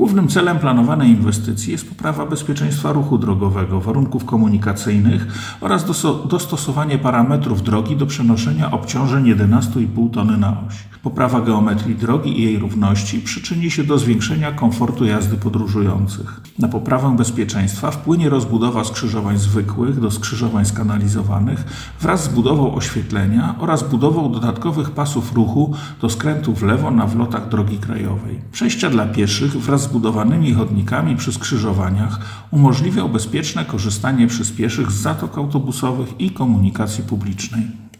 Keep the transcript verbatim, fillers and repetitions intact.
Głównym celem planowanej inwestycji jest poprawa bezpieczeństwa ruchu drogowego, warunków komunikacyjnych oraz dostosowanie parametrów drogi do przenoszenia obciążeń jedenaście i pół tony na oś. Poprawa geometrii drogi i jej równości przyczyni się do zwiększenia komfortu jazdy podróżujących. Na poprawę bezpieczeństwa wpłynie rozbudowa skrzyżowań zwykłych do skrzyżowań skanalizowanych wraz z budową oświetlenia oraz budową dodatkowych pasów ruchu do skrętu w lewo na wlotach drogi krajowej. Przejścia dla pieszych wraz z budowanymi chodnikami przy skrzyżowaniach umożliwią bezpieczne korzystanie przez pieszych z zatok autobusowych i komunikacji publicznej.